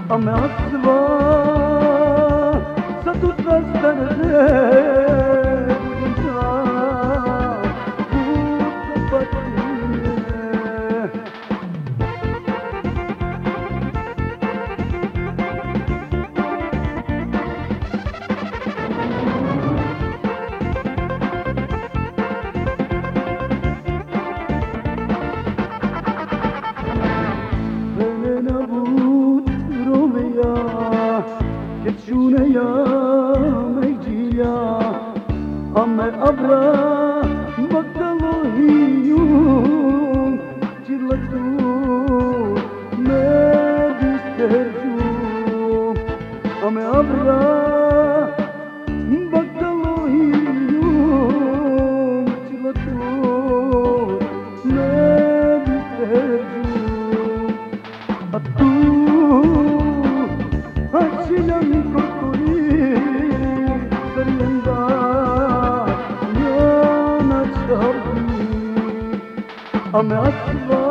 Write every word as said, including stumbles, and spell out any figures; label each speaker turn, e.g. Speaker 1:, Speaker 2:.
Speaker 1: a mea sva să tu trăstărde Keciuneya mejia ame abra magdalohiyu cilatu me disterju ame abra magdalohiyu cilatu me disterju atu Açılan kokuri sarıyanda yana çarpı Ame asla